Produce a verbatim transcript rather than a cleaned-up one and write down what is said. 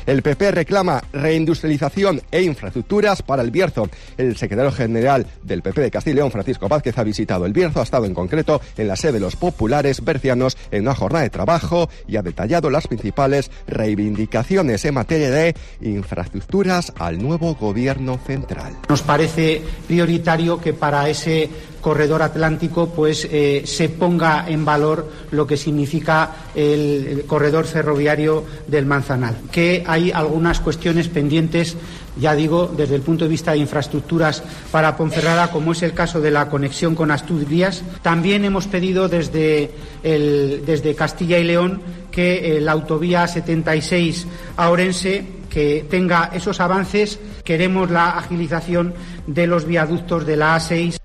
El P P reclama reindustrialización e infraestructuras para el Bierzo. El secretario general del P P de Castilla y León, Francisco Vázquez, ha visitado el Bierzo, ha estado en concreto en la sede de los populares bercianos en una jornada de trabajo y ha detallado las principales reivindicaciones en materia de infraestructuras al nuevo gobierno central. Nos parece prioritario que para ese corredor atlántico pues eh, se ponga en valor lo que significa el, el corredor ferroviario del Manzanal, que hay algunas cuestiones pendientes, ya digo, desde el punto de vista de infraestructuras para Ponferrada, como es el caso de la conexión con Asturias. También hemos pedido desde, el, desde Castilla y León que eh, la autovía setenta y seis a Orense que tenga esos avances. Queremos la agilización de los viaductos de la A seis